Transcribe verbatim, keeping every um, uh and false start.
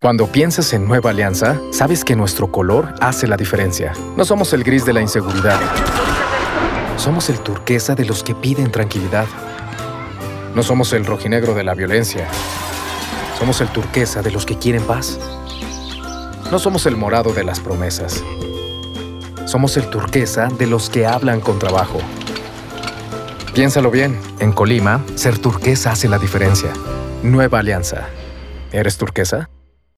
Cuando piensas en Nueva Alianza, sabes que nuestro color hace la diferencia. No somos el gris de la inseguridad. Somos el turquesa de los que piden tranquilidad. No somos el rojinegro de la violencia. Somos el turquesa de los que quieren paz. No somos el morado de las promesas. Somos el turquesa de los que hablan con trabajo. Piénsalo bien. En Colima, ser turquesa hace la diferencia. Nueva Alianza. ¿Eres turquesa?